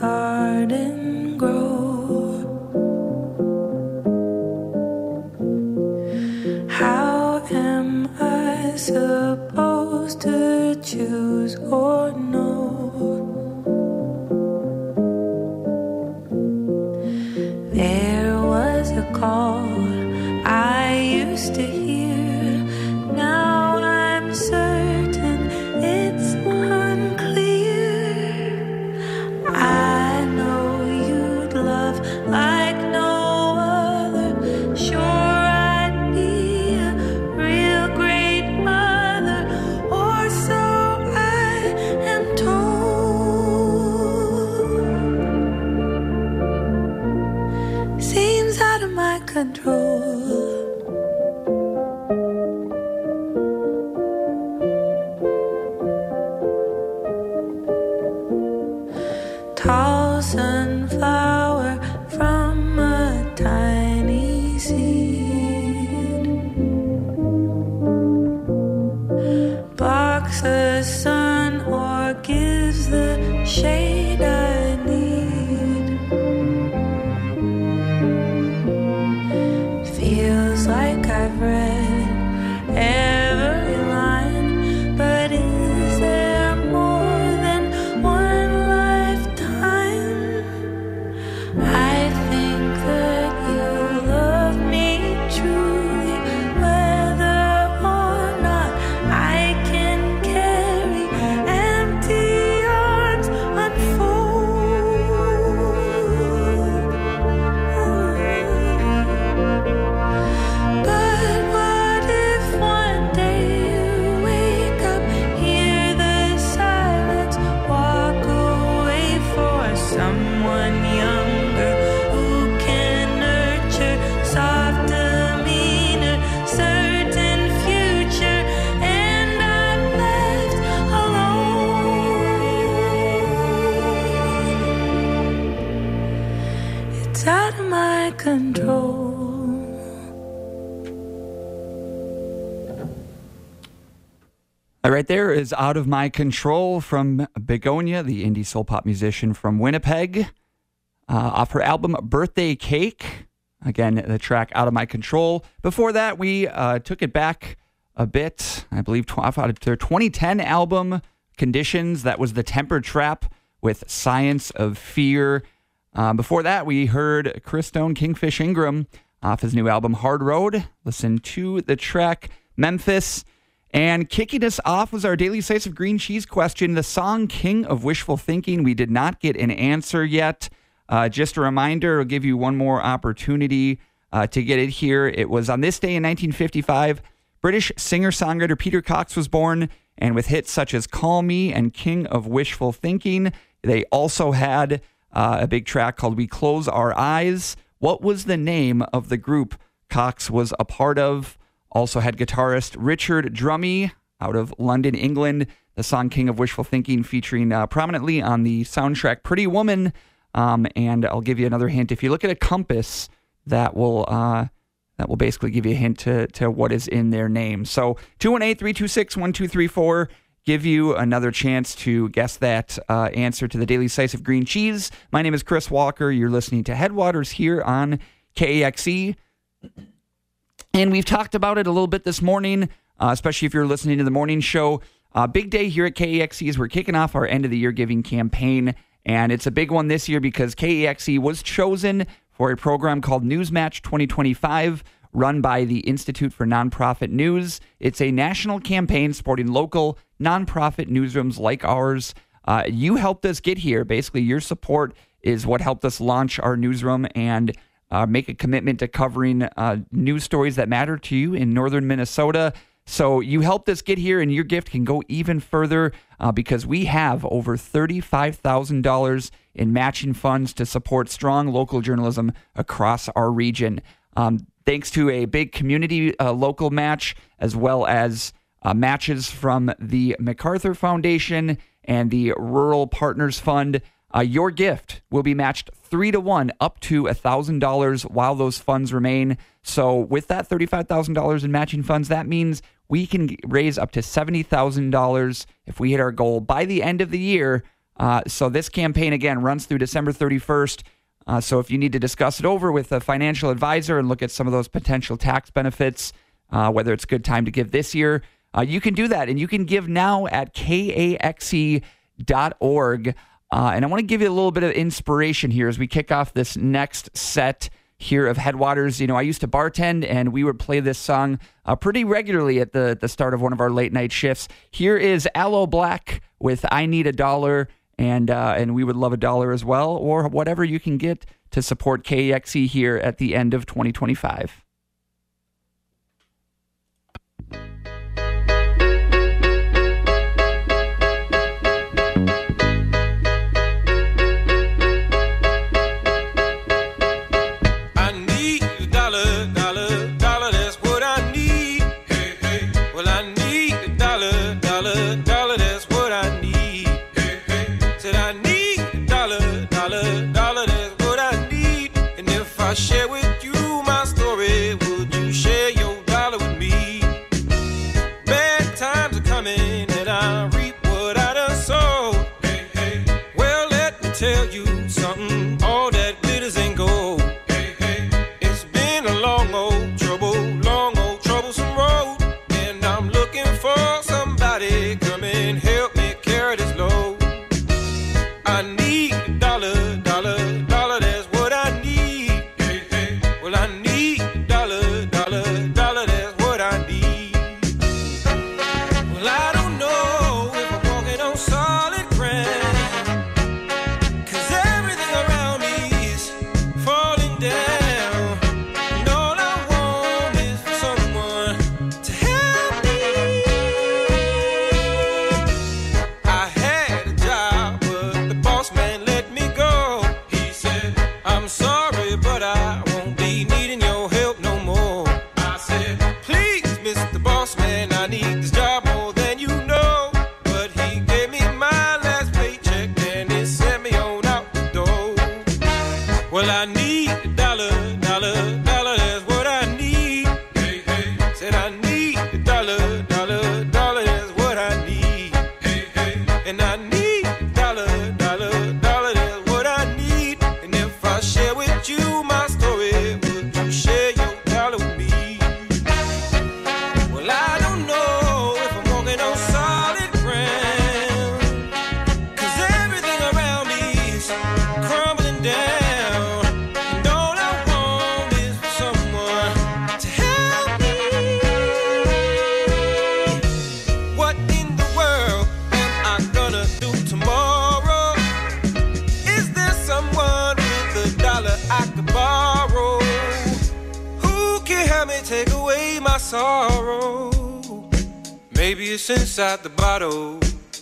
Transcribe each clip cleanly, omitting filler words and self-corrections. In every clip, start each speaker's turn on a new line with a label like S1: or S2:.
S1: garden grow? How am I supposed to choose or know? There was a call I used to hear. Now I'm certain it's unclear. I know you'd love like no other. Sure, I'd be a real great mother, or so I am told. Seems out of my control. Tall sunflower from a tiny seed blocks the sun or gives the shade I need. Feels like I've read every line, but is there more than one lifetime? I think that you love me truly, whether or not I can carry empty arms unfold. But what if one day you wake up, hear the silence, walk away for someone younger who can nurture soft demeanor, certain future, and I'm left alone? It's out of my control.
S2: Right there is Out of My Control from Begonia, the indie soul pop musician from Winnipeg, off her album Birthday Cake. Again, the track Out of My Control. Before that, we took it back a bit. I believe off of their 2010 album Conditions. That was The Temper Trap with Science of Fear. Before that, we heard Chris Stone, Kingfish Ingram off his new album Hard Road. Listen to the track Memphis. And kicking us off was our daily slice of green cheese question, the song King of Wishful Thinking. We did not get an answer yet. Just a reminder, I'll give you one more opportunity to get it here. It was on this day in 1955, British singer-songwriter Peter Cox was born, and with hits such as Call Me and King of Wishful Thinking, they also had a big track called We Close Our Eyes. What was the name of the group Cox was a part of? Also had guitarist Richard Drummie out of London, England. The song King of Wishful Thinking featuring prominently on the soundtrack Pretty Woman. And I'll give you another hint. If you look at a compass, that will basically give you a hint to what is in their name. So 218-326-1234. Give you another chance to guess that answer to the Daily Slice of Green Cheese. My name is Chris Walker. You're listening to Headwaters here on KAXE. And we've talked about it a little bit this morning, especially if you're listening to the morning show. Big day here at KAXE as we're kicking off our end of the year giving campaign. And it's a big one this year because KAXE was chosen for a program called Newsmatch 2025, run by the Institute for Nonprofit News. It's a national campaign supporting local nonprofit newsrooms like ours. You helped us get here. Basically, your support is what helped us launch our newsroom and make a commitment to covering news stories that matter to you in northern Minnesota. So you helped us get here, and your gift can go even further because we have over $35,000 in matching funds to support strong local journalism across our region. Thanks to a big community local match, as well as matches from the MacArthur Foundation and the Rural Partners Fund. Your gift will be matched 3-1 up to $1,000 while those funds remain. So with that $35,000 in matching funds, that means we can raise up to $70,000 if we hit our goal by the end of the year So this campaign, again, runs through December 31st. So if you need to discuss it over with a financial advisor and look at some of those potential tax benefits, whether it's a good time to give this year, you can do that. And you can give now at KAXE.org. And I want to give you a little bit of inspiration here as we kick off this next set here of Headwaters. You know, I used to bartend, and we would play this song pretty regularly at the start of one of our late night shifts. Here is Aloe Black with I Need a Dollar, and we would love a dollar as well, or whatever you can get to support KAXE here at the end of 2025.
S3: Share with you my story. Would you share your dollar with me? Bad times are coming, and I reap what I done sowed. Hey, hey. Well, let me tell you something. All that glitters ain't gold. Hey, hey. It's been a long old troublesome road, and I'm looking for somebody come and help me carry this load. I need a dollar. That's what I need. Well, I need a dollar, that's what I need. Well, I don't know if I'm walking on solid ground, 'cause everything around me is falling down. And all I want is for someone to help me. I had a job, but the boss man let me go. He said, I'm sorry, but I won't be needing your help no more. I said, please, Mr. Boss Man, I need this job more than you know. But he gave me my last paycheck and he sent me on out the door. Well, I need a dollar, that's what I need. Hey, hey. Said I need a dollar, that's what I need. Hey, hey. And I need a dollar, that's what I need. And if I share with you my story, would you share your dollar with me? Well, I don't know if I'm walking on solid ground, 'cause everything around me is crumbling down. And all I want is for someone to help me. What in the world am I gonna do tomorrow? Is there someone with a dollar I could borrow? Who can help me take away my sorrow? Maybe it's inside the bottle.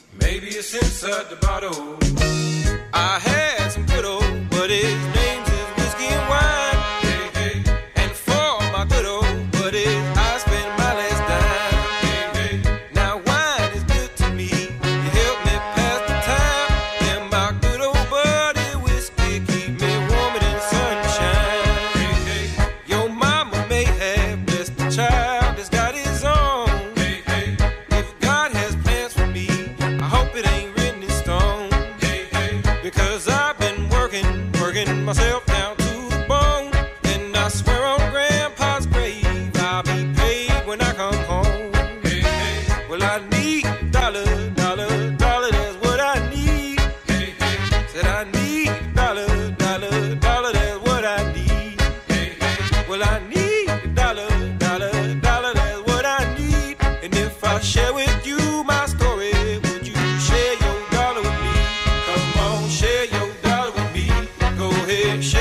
S3: I had some good old, but his name's is whiskey and wine. Hey, hey. And for my good old buddies, I spend my last dime. Hey, hey. Now wine is good to me. You help me pass the time. And my good old buddy whiskey keep me warmer than sunshine. Hey, hey. Your mama may have blessed the child that's got his own. Hey, hey. If God has plans for me, I hope it ain't written in stone. Hey, hey. Because I've been working myself down to the bone. And I swear on Grandpa's grave, I'll be paid when I come home. Hey, hey. Well, I need a dollar, that's what I need. Hey, hey. Said I need a dollar, that's what I need. Hey, hey. Well, I need a dollar, that's what I need. And if I share with you my story, would you share your dollar with me? Come on, share your dollar with me. Go ahead, share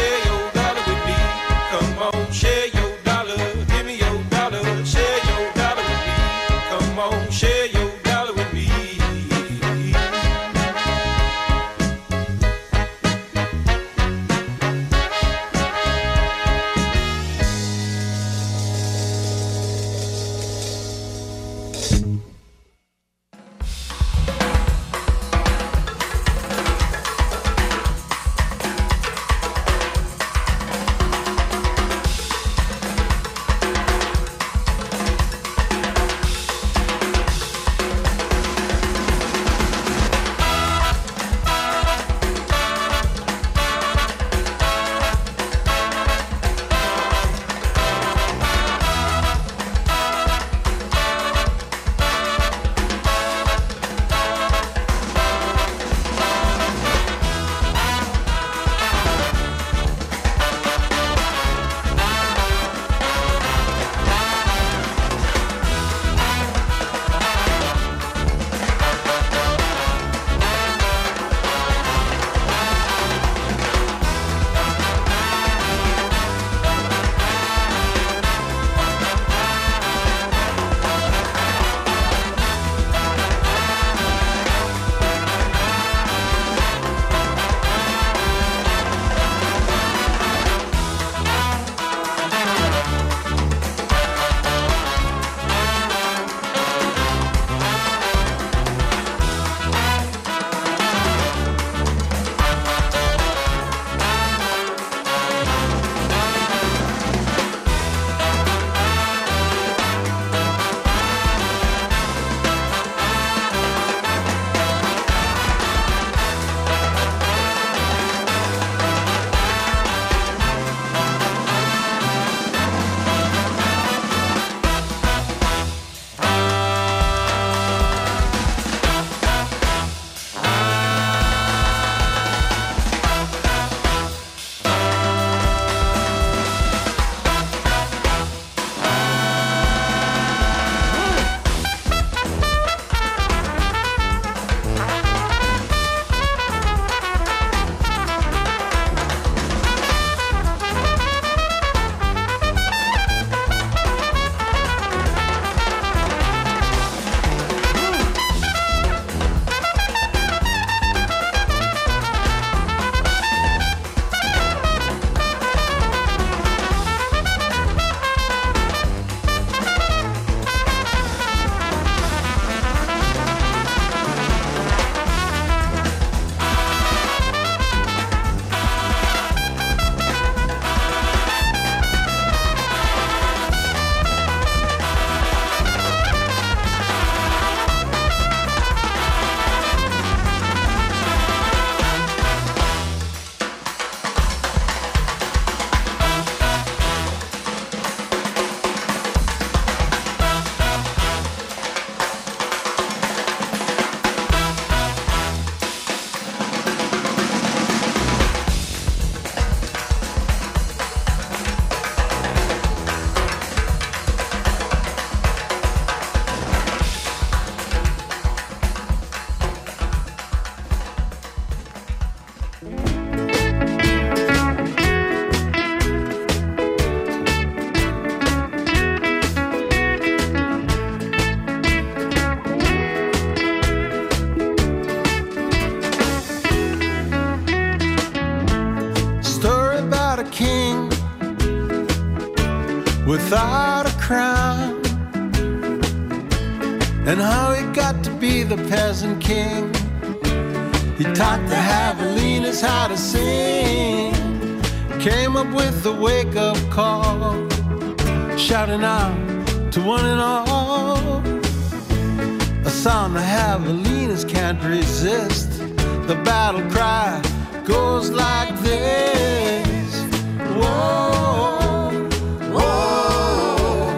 S4: and how he got to be the peasant king. He taught the javelinas how to sing, came up with the wake-up call, shouting out to one and all, a sound the javelinas can't resist. The battle cry goes like this. Whoa, whoa,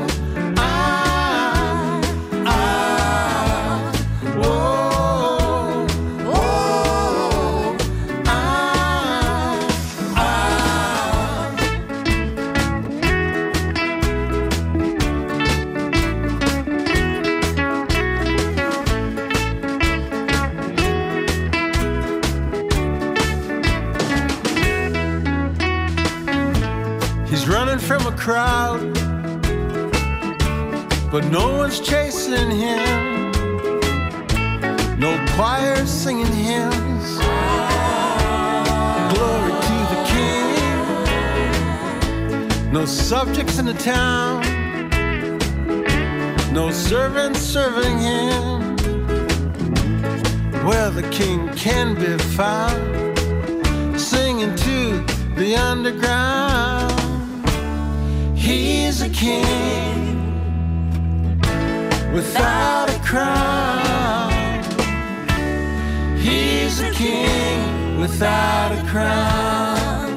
S4: ah, ah, whoa, whoa, ah, ah. He's running from a crowd, but no one's chasing him. No choir singing hymns. Glory to the King. No subjects in the town, no servants serving him. Where the King can be found, singing to the underground. He's a king without a crown. He's a king without a crown.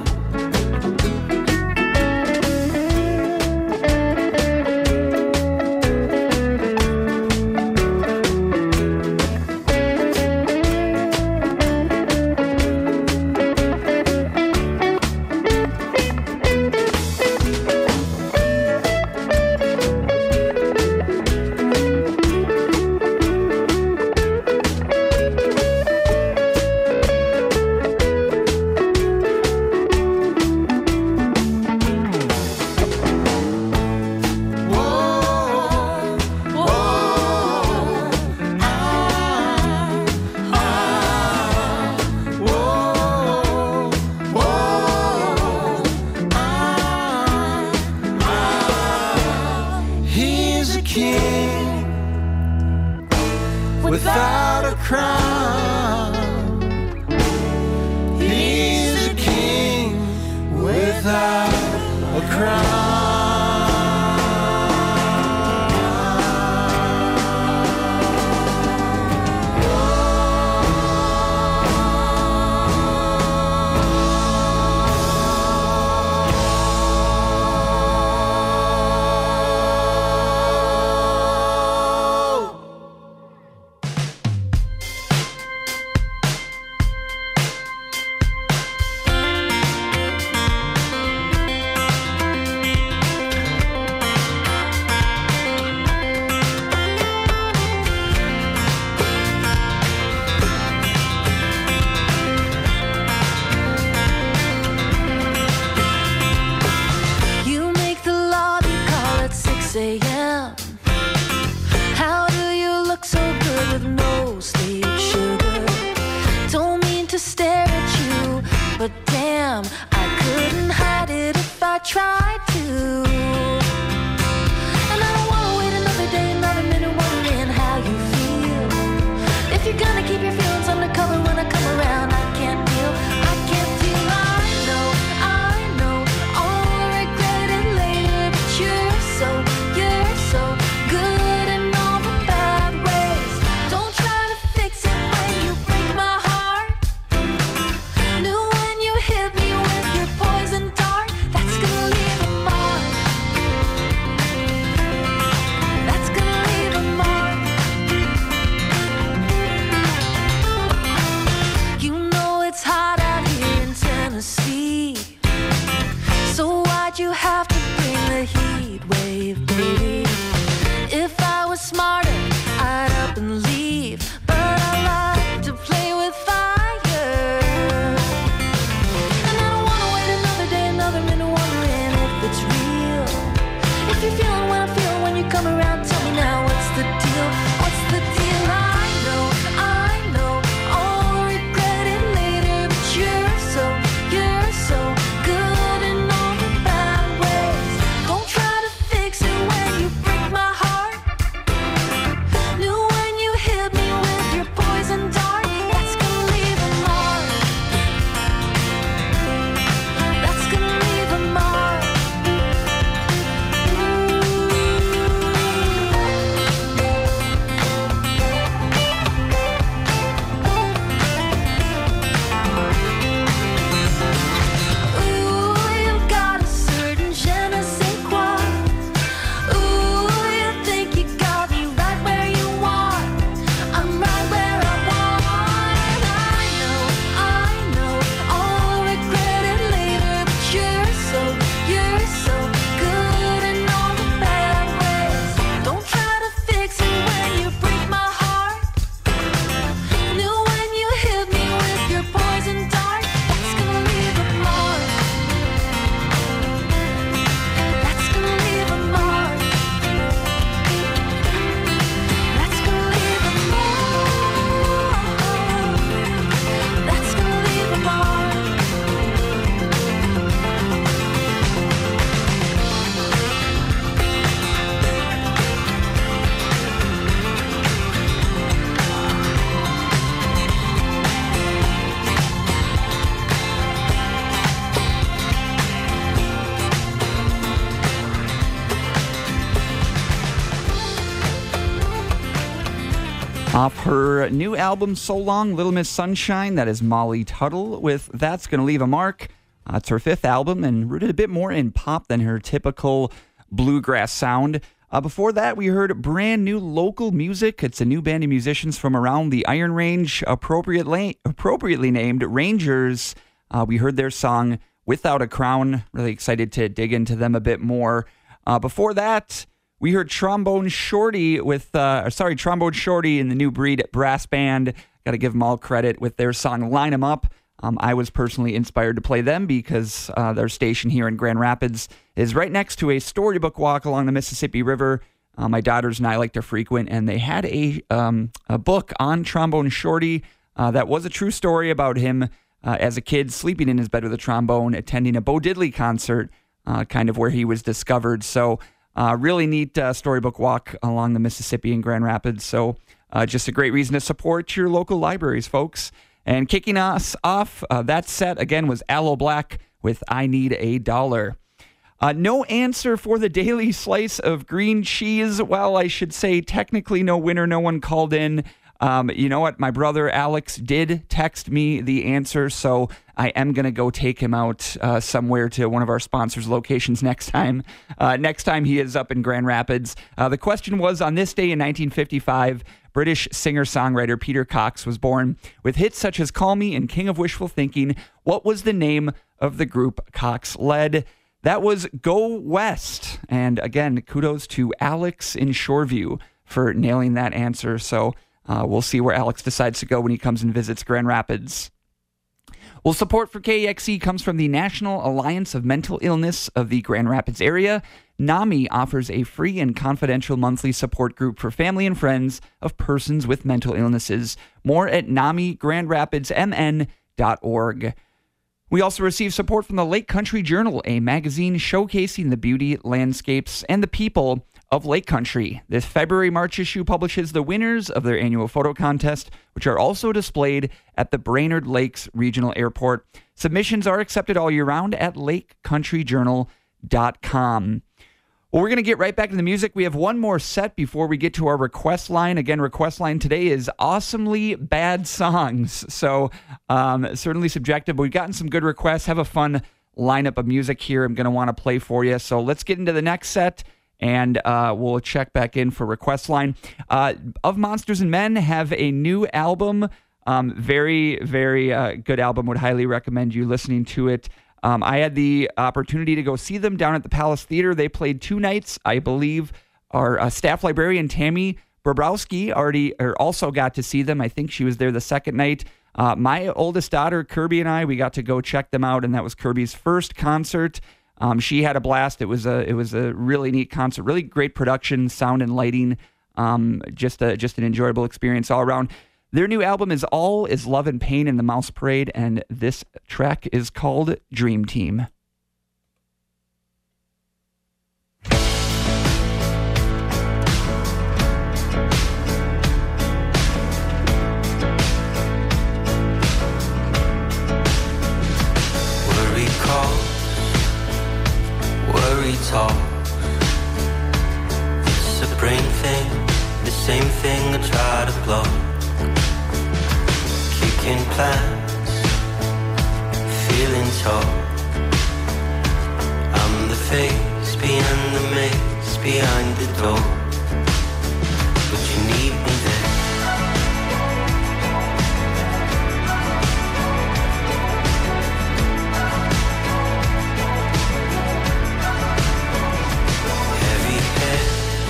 S4: Without a crown, he's a king without a crown.
S1: Try to, and I don't wanna wait another day, another minute, wondering how you feel. If you're gonna keep your feelings undercover when I come around, I can't deal. I know, I'll regret it later, but you're so good in all the bad ways. Don't try to fix it when you break my heart. Knew when you hit me with your poison dart, that's gonna leave a mark. That's gonna leave a mark. You know it's hot out here in Tennessee, so why'd you have to bring the heat wave, baby? If I was smarter, I'd up and leave, but I like to play with fire. And I don't wanna wait another day, another minute, wondering if it's real. If you're feeling what I'm feeling when you come around, tell me now, what's the deal? What's the deal? I know, I'll regret it later, but you're so good in all the bad ways.
S2: Off her new album, So Long, Little Miss Sunshine, that is Molly Tuttle with That's Gonna Leave a Mark. It's her fifth album and rooted a bit more in pop than her typical bluegrass sound. Before that, we heard brand new local music. It's a new band of musicians from around the Iron Range, appropriately named Rangers. We heard their song, Without a Crown. Really excited to dig into them a bit more. Before that, we heard Trombone Shorty in the New Breed brass band. Got to give them all credit with their song Line 'Em Up. I was personally inspired to play them because their station here in Grand Rapids is right next to a storybook walk along the Mississippi River. My daughters and I like to frequent, and they had a book on Trombone Shorty that was a true story about him as a kid sleeping in his bed with a trombone, attending a Bo Diddley concert, kind of where he was discovered. So really neat storybook walk along the Mississippi in Grand Rapids. So just a great reason to support your local libraries, folks. And kicking us off, that set, again, was Aloe Blacc with I Need a Dollar. No answer for the daily slice of green cheese. Well, I should say technically no winner. No one called in. You know what? My brother Alex did text me the answer, so I am going to go take him out somewhere to one of our sponsors' locations next time. Next time he is up in Grand Rapids. The question was, on this day in 1955, British singer-songwriter Peter Cox was born. With hits such as Call Me and King of Wishful Thinking, what was the name of the group Cox led? That was Go West. And again, kudos to Alex in Shoreview for nailing that answer. So we'll see where Alex decides to go when he comes and visits Grand Rapids. Well, support for KEXE comes from the National Alliance of Mental Illness of the Grand Rapids area. NAMI offers a free and confidential monthly support group for family and friends of persons with mental illnesses. More at NAMIGrandRapidsMN.org. We also receive support from the Lake Country Journal, a magazine showcasing the beauty, landscapes, and the people of Lake Country. This February-March issue publishes the winners of their annual photo contest, which are also displayed at the Brainerd Lakes Regional Airport. Submissions are accepted all year round at lakecountryjournal.com. Well, we're going to get right back to the music. We have one more set before we get to our request line. Again, request line today is awesomely bad songs. So certainly subjective, but we've gotten some good requests. Have a fun lineup of music here I'm going to want to play for you. So let's get into the next set, and we'll check back in for request line. Of Monsters and Men have a new album. Very, very good album. Would highly recommend you listening to it. I had the opportunity to go see them down at the Palace Theater. They played 2 nights. I believe our staff librarian, Tammy Bobrowski, also got to see them. I think she was there the second night. My oldest daughter, Kirby, and I, we got to go check them out, and that was Kirby's first concert. She had a blast. It was a really neat concert, really great production, sound and lighting. Just an enjoyable experience all around. Their new album is All Is Love and Pain in the Mouse Parade, and this track is called Dream Team.
S5: Worry calls, worry talks. It's a brain thing, the same thing I try to blow. In plans, feeling tall. I'm the face behind the maze, behind the door. But you need me there. Heavy head,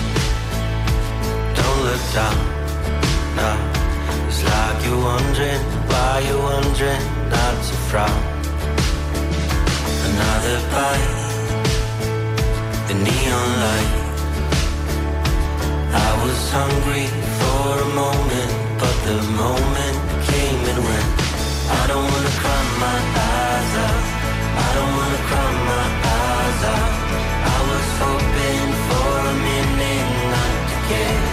S5: don't look down, no. It's like you're wondering why you're wondering not to frown. Another bite, the neon light. I was hungry for a moment, but the moment came and went. I don't wanna cry my eyes out. I don't wanna cry my eyes out. I was hoping for a minute not to care.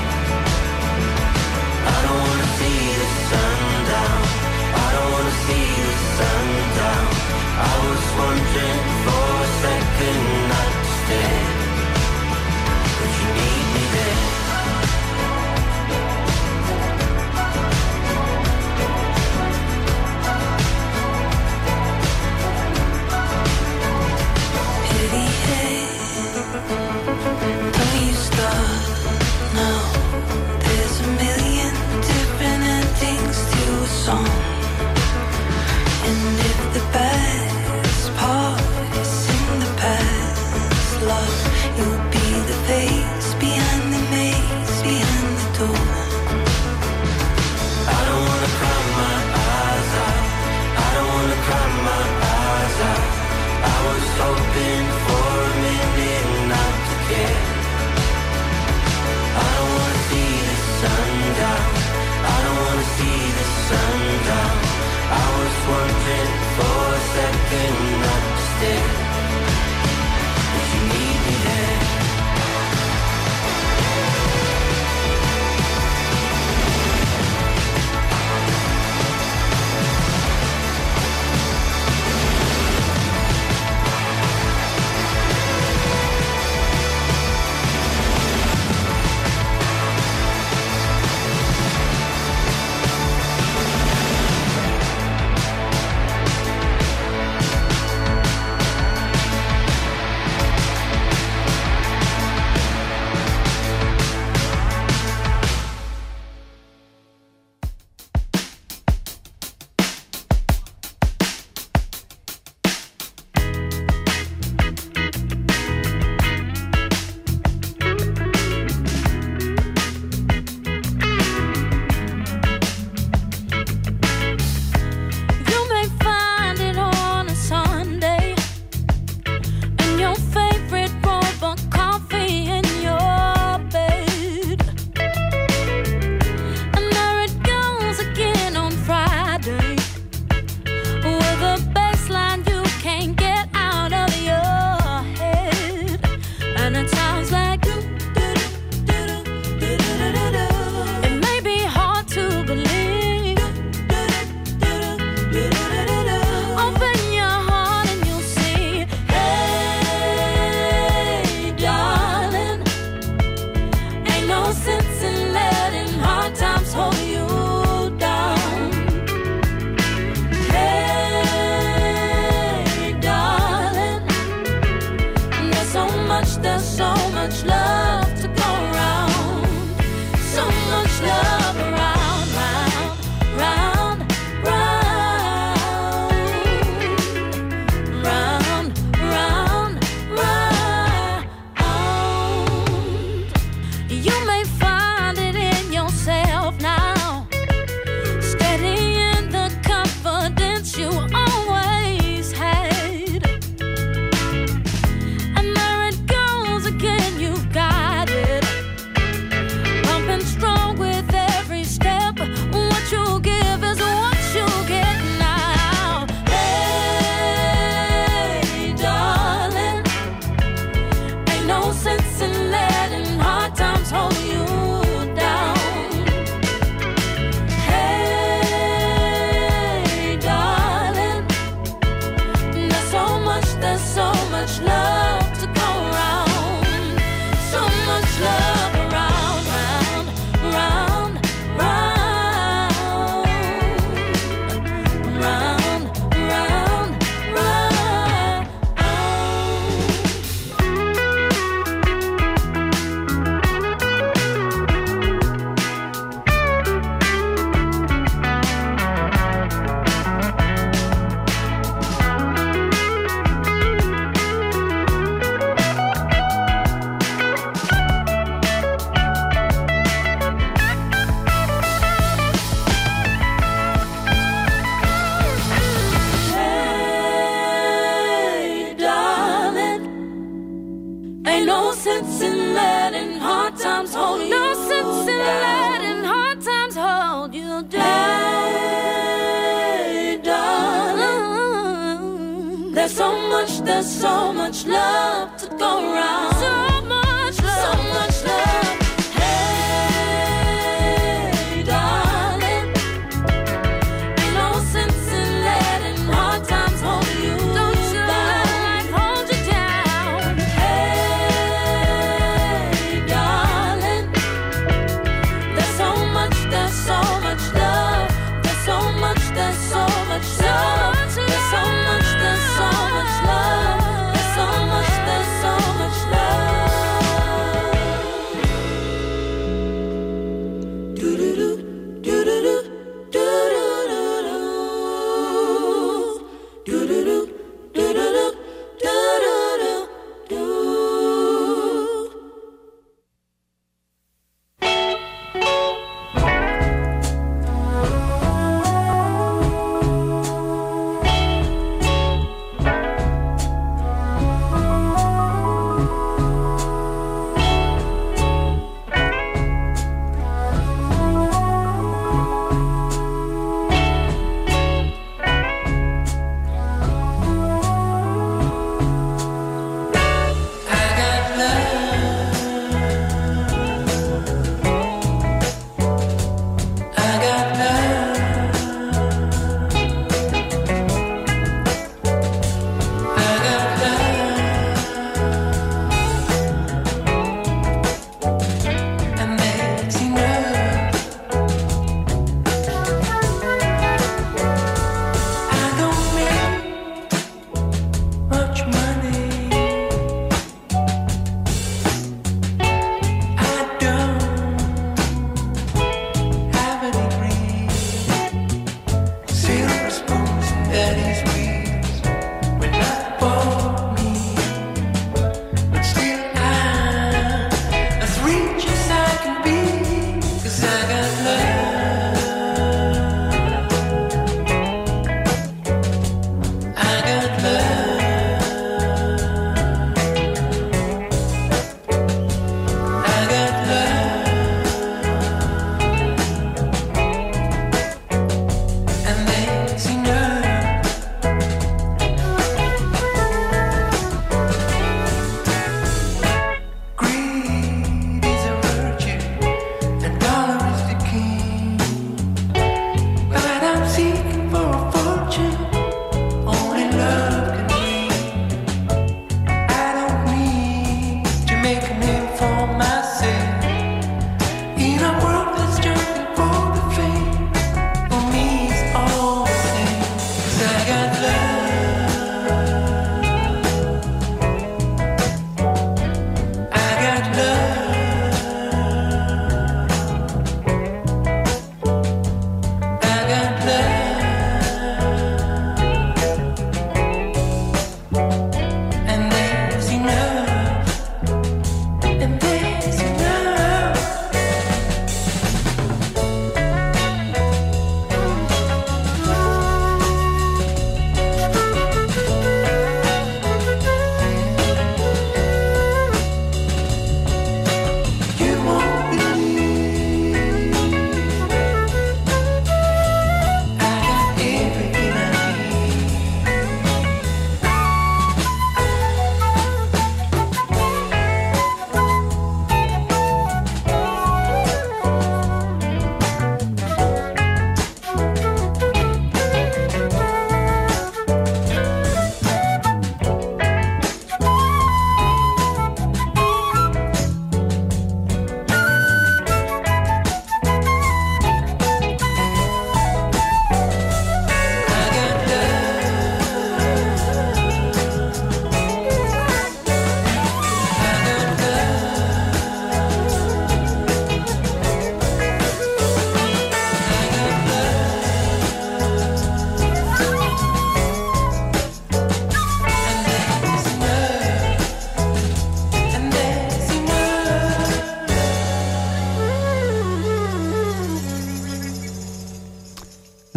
S5: I don't wanna see the sun down. I don't wanna see the sun down. I was wondering for a second not to stay, but you need me there. stay? Would you meet me there?
S1: There's so much love to go around. So much love. So much love. Hey, darling. Ain't no sense in letting hard times hold you down. Don't you let life hold you down. Hey, darling. There's so much love. There's so much love. There's so much love. There's so much love. There's so much love.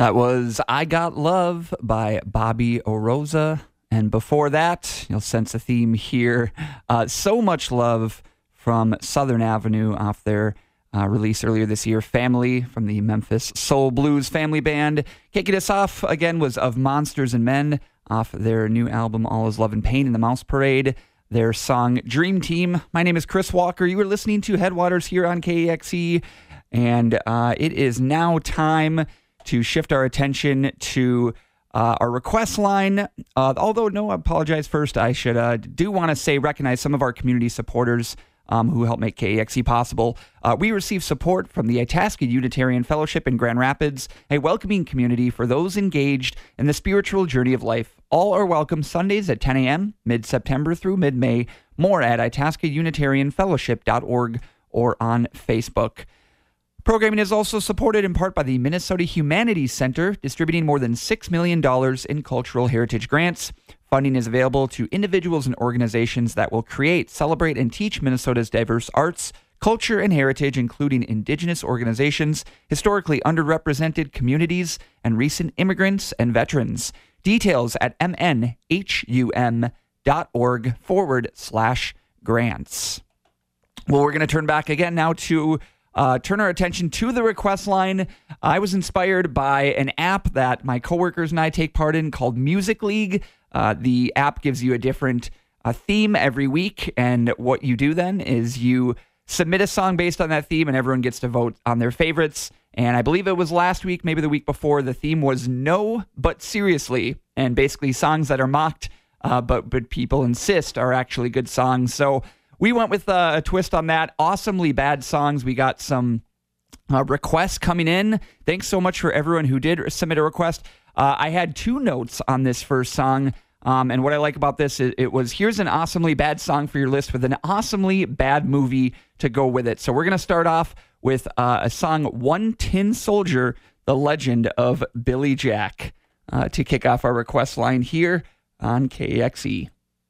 S2: That was I Got Love by Bobby Oroza. And before that, you'll sense a theme here. So Much Love from Southern Avenue off their release earlier this year, Family, from the Memphis Soul Blues Family Band. Kicking us off again was Of Monsters and Men off their new album, All Is Love and Pain in the Mouse Parade. Their song, Dream Team. My name is Chris Walker. You are listening to Headwaters here on KEXE. And it is now time to shift our attention to our request line. Although, no, I apologize first. I should do want to recognize some of our community supporters who help make KEXE possible. We receive support from the Itasca Unitarian Fellowship in Grand Rapids, a welcoming community for those engaged in the spiritual journey of life. All are welcome Sundays at 10 a.m., mid-September through mid-May. More at itascaunitarianfellowship.org or on Facebook. Programming is also supported in part by the Minnesota Humanities Center, distributing more than $6 million in cultural heritage grants. Funding is available to individuals and organizations that will create, celebrate, and teach Minnesota's diverse arts, culture, and heritage, including indigenous organizations, historically underrepresented communities, and recent immigrants and veterans. Details at mnhum.org/grants. Well, we're going to turn back again now to turn our attention to the request line. I was inspired by an app that my coworkers and I take part in called Music League. The app gives you a different theme every week, and what you do then is you submit a song based on that theme, and everyone gets to vote on their favorites. And I believe it was last week, maybe the week before, the theme was No But Seriously, and basically songs that are mocked, but people insist are actually good songs. So we went with a twist on that. Awesomely bad songs. We got some requests coming in. Thanks so much for everyone who did submit a request. I had two notes on this first song. And what I like about this is it was, here's an awesomely bad song for your list with an awesomely bad movie to go with it. So we're going to start off with a song, One Tin Soldier, The Legend of Billy Jack, to kick off our request line here on KEXE.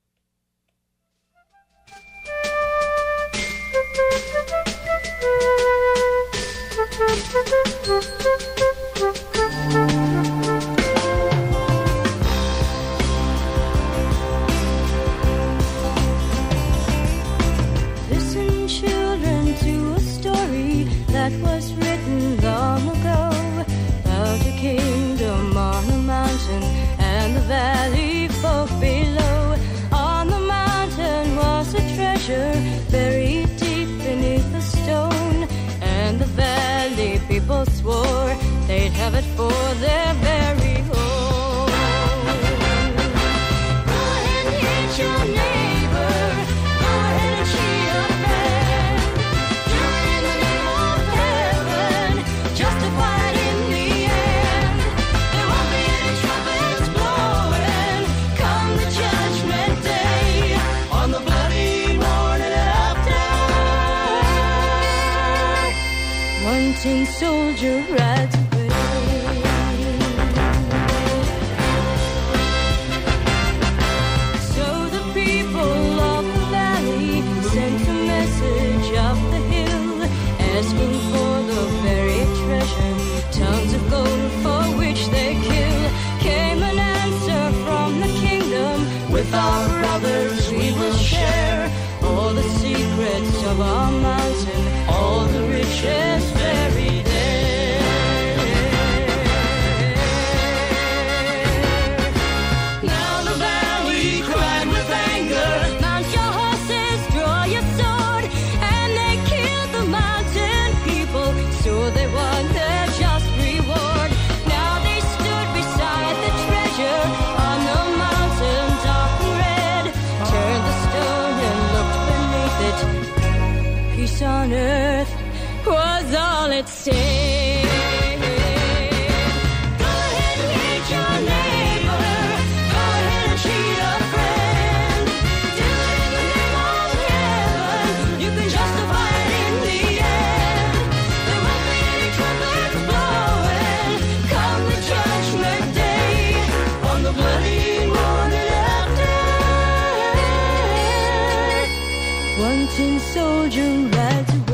S1: Listen, children, to a story that was written long ago about a kingdom on a mountain and the valley folk below. On the mountain was a treasure buried deep beneath the stone, and the valley people swore they'd have it for their very own. Go ahead and hit your neighbor, go ahead and cheat a friend. Do it in the name of heaven, justified in the end. There won't be any trumpets blowing come the judgment day, on the bloody morning after. One tin soldier rides away. So the people of the valley sent a message up the hill, asking for the buried treasure, tons of gold for which they kill. Came an answer from the kingdom, with our brothers we will share all the secrets of our mountain, all the riches buried there. Now the valley cried with anger, mount your horses, draw your sword, and they killed the mountain people, so they won their just reward. Now they stood beside the treasure on the mountain, dark and red, turned the stone and looked beneath it. Peace on earth was all it said. Go ahead and hate your neighbor, go ahead and cheat a friend. Do it in the name of heaven, you can justify it in the end. There won't be any trumpets blowing come the judgment day, on the bloody morning after. One tin soldier rides away.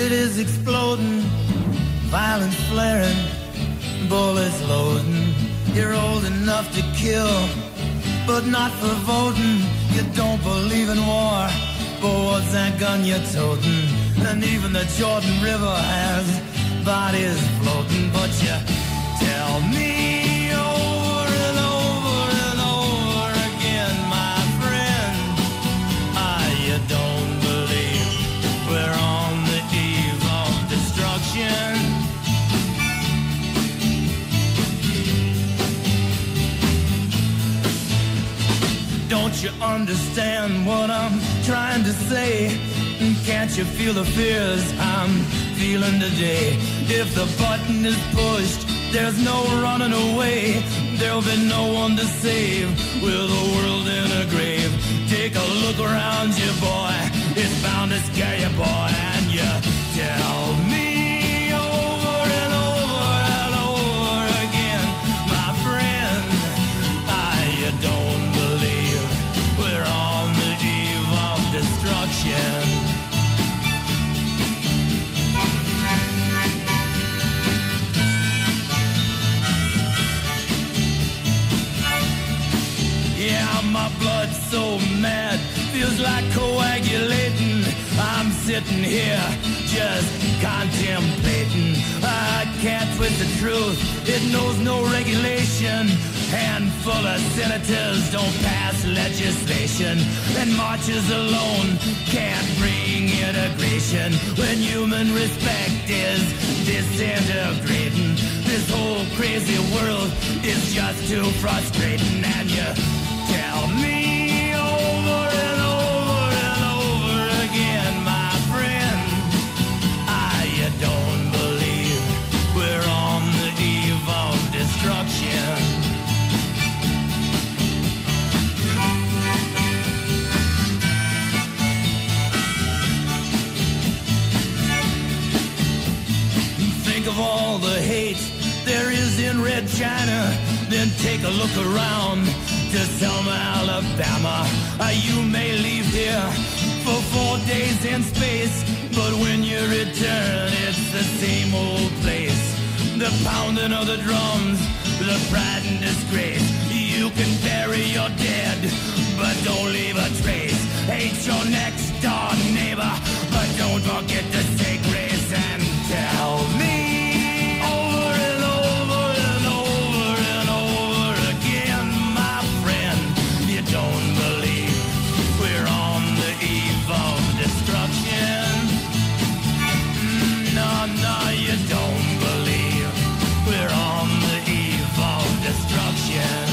S6: it is exploding, violence flaring, bullets loading. You're old enough to kill, but not for voting. You don't believe in war, but what's that gun you're toting? And even the Jordan River has bodies floating. But you tell me over and over and over again, my friend, you don't believe we're on the eve of destruction. Don't you understand what I'm trying to say? Can't you feel the fears I'm feeling today? If the button is pushed, there's no running away. There'll be no one to save with the world in a grave. Take a look around you, boy. It's bound to scare you, boy. And you tell me over and over and over again, my friend, you don't believe we're on the eve of destruction. Yeah, my blood's so mad, feels like coagulating. I'm sitting here just contemplating. I can't twist the truth, it knows no regulation. Handful of senators don't pass legislation, and marches alone can't bring integration. When human respect is disintegrating, this whole crazy world is just too frustrating. And you tell me over and over and over again, my friend, you don't believe we're on the eve of destruction. Think of all the hate there is in Red China, then take a look around to Selma, Alabama. You may leave here for 4 days in space, but when you return, it's the same old place. The pounding of the drums, the pride and disgrace. You can bury your dead, but don't leave a trace. Hate your next door neighbor, but don't forget to say grace. And tell me over and over and over and over again, my friend, you don't believe we're on the eve of destruction. No, no, you don't believe we're on the eve of destruction.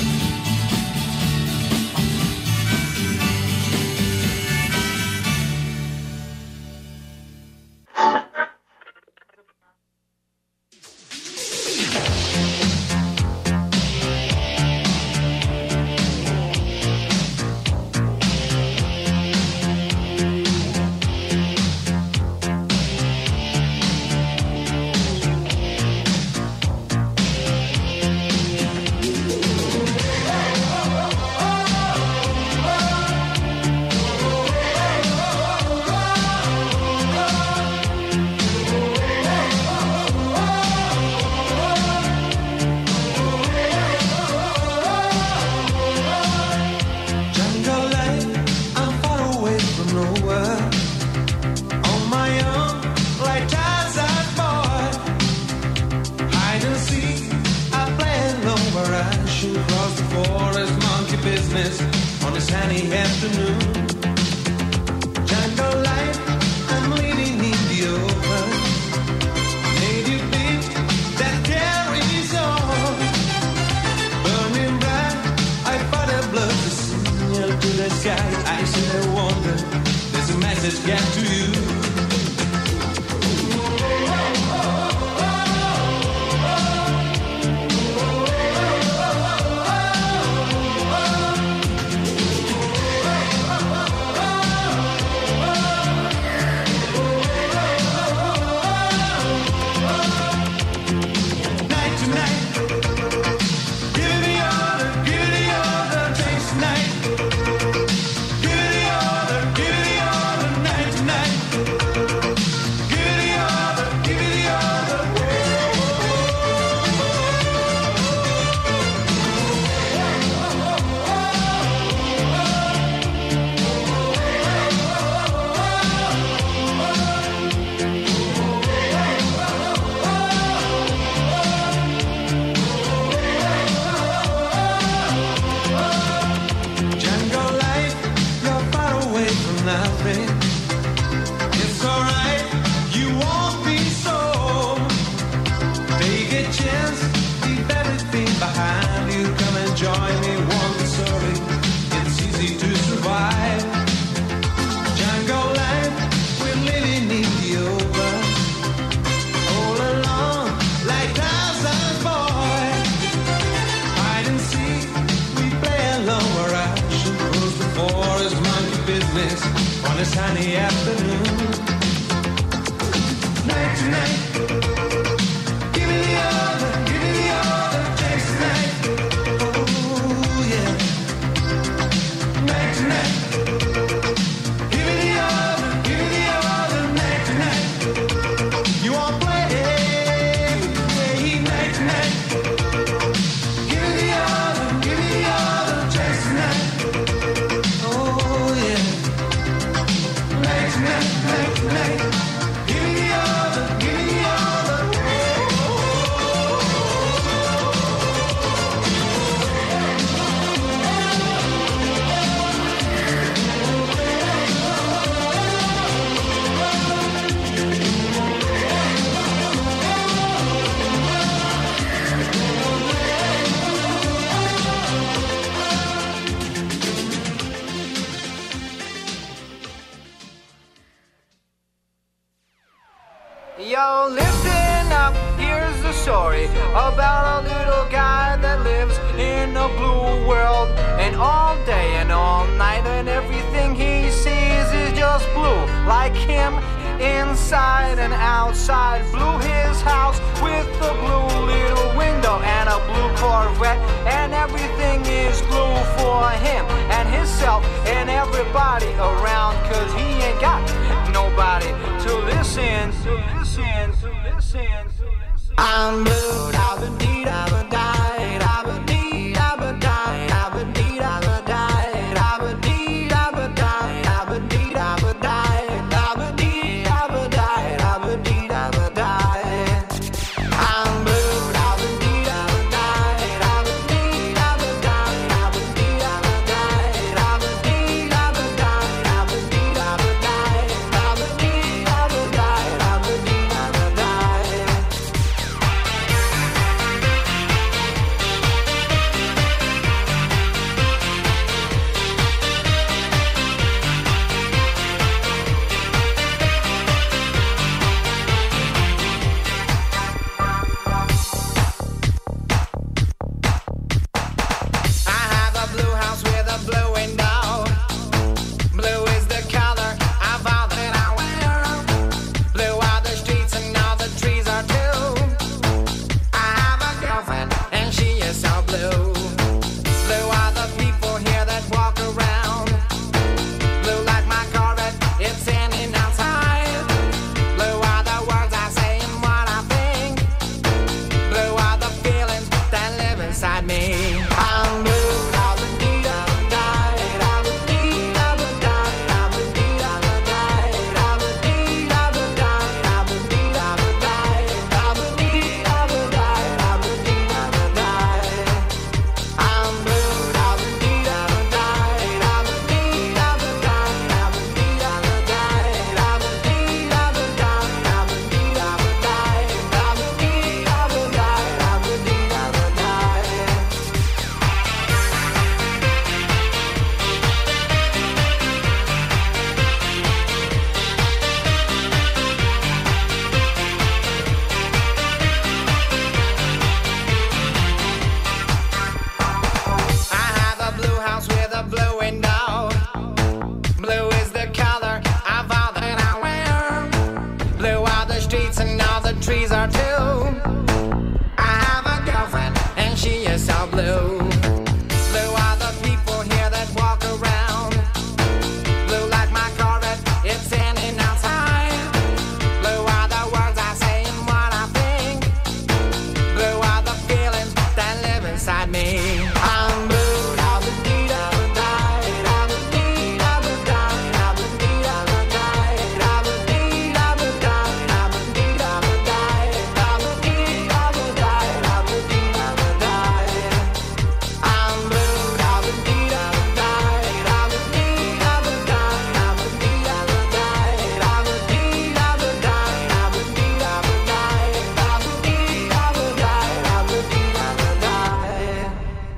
S7: Yo, listen up, here's the story about a little guy that lives in a blue world. And all day and all night, and everything he sees is just blue. Like him, inside and outside. Blue his house with a blue little window and a blue Corvette. And everything is blue for him and himself and everybody around. Cause he ain't got nobody to listen, to listen, to listen, to listen. I'm blue, I've been deed, I've been died, I've been deed, I've been died, I've been deed, I've been died, I've been deed, I've been died, I've been deed, I've been died, I've been deed, I've been died, I've been deed, I've been died. I'm blue, I've been deed, I've been died, I've been deed, I've been died, I've been deed, I've been died, I've been deed, I've been died, I've been deed, I've been died, I've been deed, I've been died, I've been deed, I've been died. I have a blue house with a blue window. Blue is the color of all that I wear. Blue are the streets and all the trees are too. I have a girlfriend and she is so blue. Blue are the people here that walk around. Blue like my Corvette, it's in and outside. Blue are the words I say and what I think. Blue are the feelings that live inside me. I'm blue, I've been deed, I've been died, I've been deed, I've been died, I've been deed, I've been died, I've been deed, I've been died, I've been deed, I've been died, I've been deed, I've been died, I've been deed, I've been died. I'm blue, I've been deed, I've been died, I've been deed, I've been died, I've been deed, I've been died, I've been deed, I've been died, I've been deed, I've been died, I've been deed, I've been died, I've been deed, I've been died. I have a blue house with a blue window. Blue is the color of all that I wear. Blue are the streets and all the trees are too. I have a girlfriend and she is so blue. Blue are the people here that walk around. Blue like my Corvette, it's in and outside. Blue are the words I say and what I think. Blue are the feelings that live inside me. I'm blue, I've been deed, I've been died, I've been deed, I've been died, I've been deed, I've been died, I've been deed, I've been died, I've been deed, I've been died, I've been deed, I've been died, I've been deed, I've been died. I'm blue, I've been deed, I've been died, I've been deed, I've been died, I've been deed, I've been died, I've been deed, I've been died, I've been deed, I've been died, I've been deed, I've been died, I've been deed, I've been died.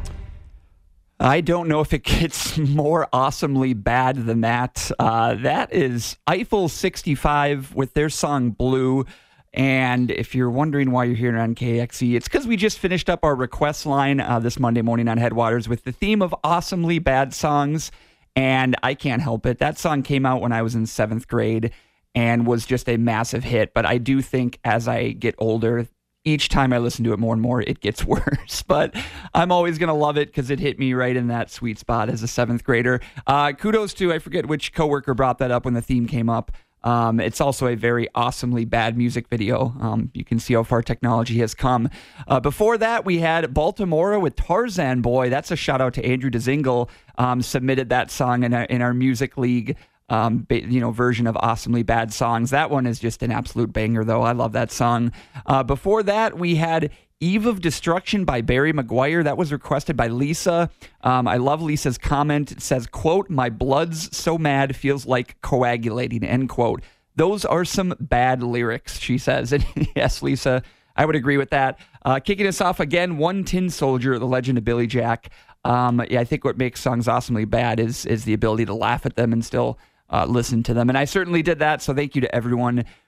S2: I don't know if it gets more awesomely bad than that. That is Eiffel 65 with their song Blue. And if you're wondering why you're here on KXE, it's because we just finished up our request line this Monday morning on Headwaters with the theme of awesomely bad songs. And I can't help it. That song came out when I was in 7th grade and was just a massive hit. But I do think as I get older, each time I listen to it more and more, it gets worse. But I'm always going to love it because it hit me right in that sweet spot as a 7th grader. Kudos to, I forget which coworker brought that up when the theme came up. It's also a very awesomely bad music video. You can see how far technology has come. Before that, we had Baltimore with Tarzan Boy. That's a shout out to Andrew DeZingle. Submitted that song in our music league version of awesomely bad songs. That one is just an absolute banger, though. I love that song. Before that, we had Eve of Destruction by Barry McGuire. That was requested by Lisa. I love Lisa's comment. It says, quote, "My blood's so mad feels like coagulating," end quote. Those are some bad lyrics, she says. And yes, Lisa, I would agree with that. Kicking us off again, One Tin Soldier, The Legend of Billy Jack. I think what makes songs awesomely bad is the ability to laugh at them and still listen to them. And I certainly did that, so thank you to everyone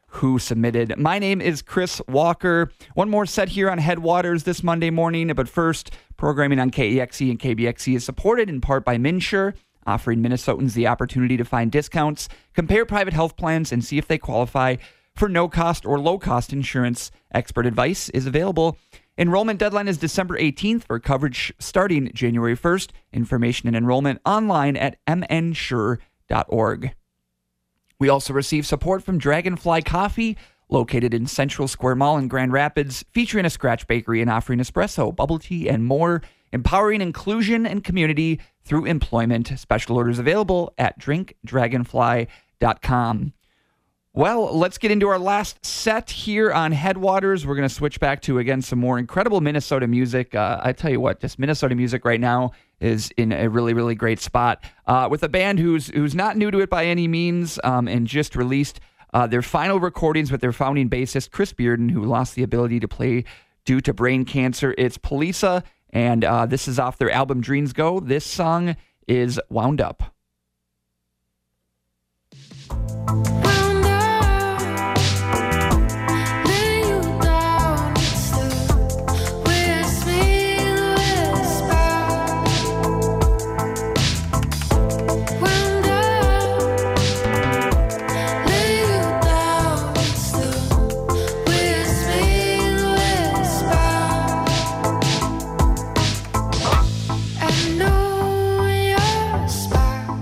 S2: who submitted. My name is Chris Walker. One more set here on Headwaters this Monday morning, but first, programming on KEXE and KBXE is supported in part by MNsure, offering Minnesotans the opportunity to find discounts, compare private health plans, and see if they qualify for no-cost or low-cost insurance. Expert advice is available. Enrollment deadline is December 18th for coverage starting January 1st. Information and enrollment online at mnsure.org. We also receive support from Dragonfly Coffee, located in Central Square Mall in Grand Rapids, featuring a scratch bakery and offering espresso, bubble tea, and more, empowering inclusion and community through employment. Special orders available at drinkdragonfly.com. Well, let's get into our last set here on Headwaters. We're going to switch back to, again, some more incredible Minnesota music. I tell you what, this Minnesota music right now is in a really, really great spot with a band who's not new to it by any means and just released their final recordings with their founding bassist, Chris Bearden, who lost the ability to play due to brain cancer. It's Polisa, and this is off their album Dreams Go. This song is Wound Up.
S1: I know your spark.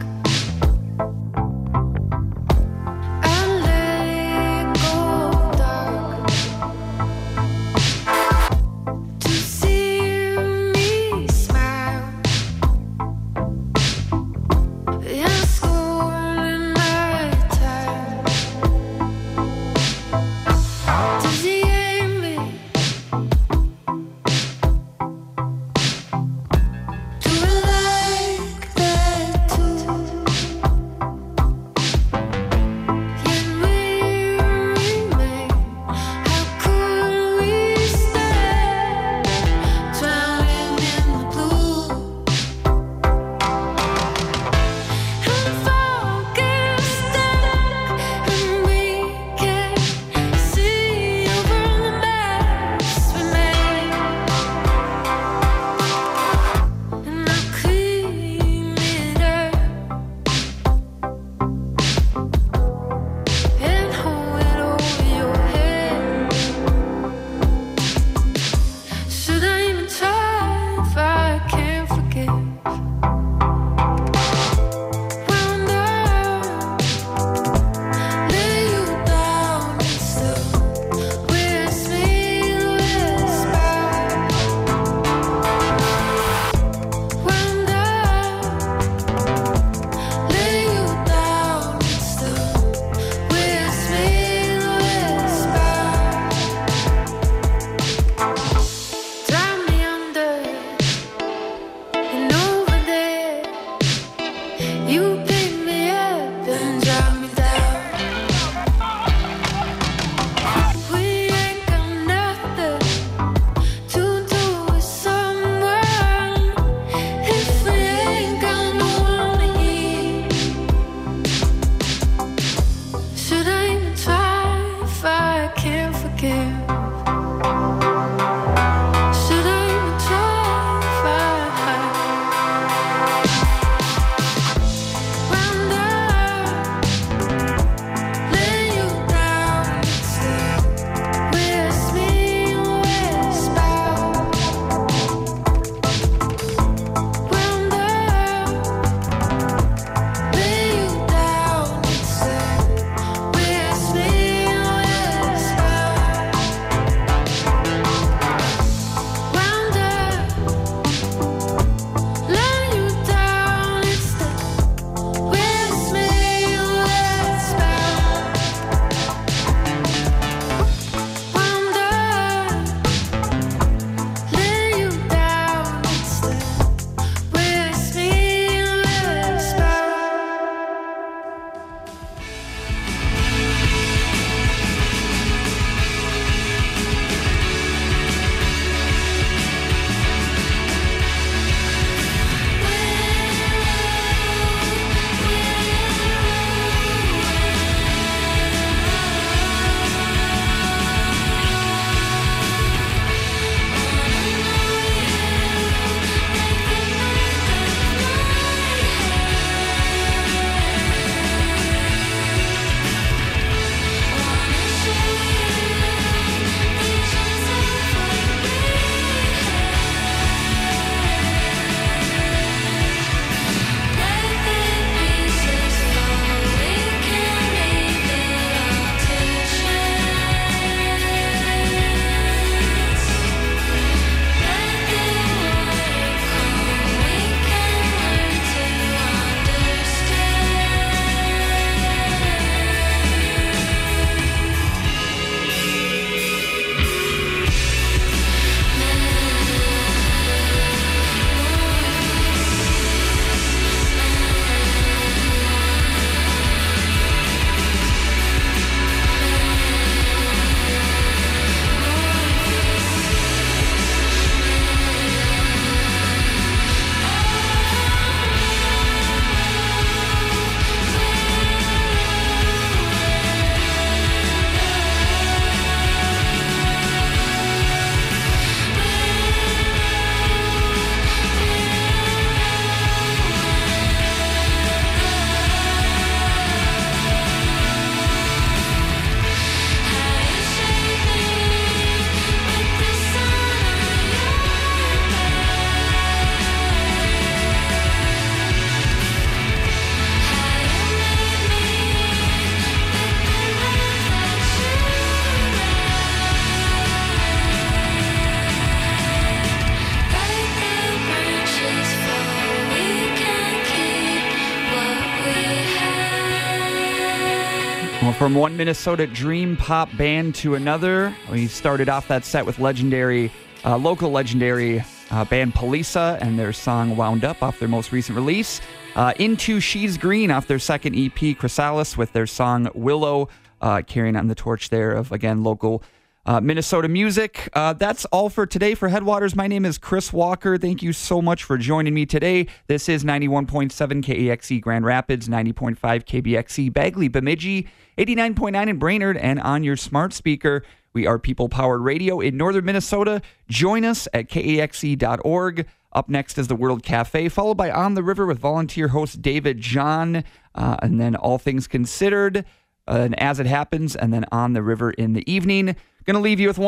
S2: From one Minnesota dream pop band to another, we started off that set with local legendary band Polisa and their song Wound Up off their most recent release. Into She's Green off their second EP, Chrysalis, with their song Willow, carrying on the torch there of, again, local Minnesota music. That's all for today for Headwaters. My name is Chris Walker. Thank you so much for joining me today. This is 91.7 KAXE Grand Rapids, 90.5 KBXE Bagley Bemidji, 89.9 in Brainerd, and on your smart speaker. We are people-powered radio in northern Minnesota. Join us at KAXE.org. Up next is the World Cafe, followed by On the River with volunteer host David John, and then All Things Considered, and As It Happens, and then On the River in the evening. Going to leave you with one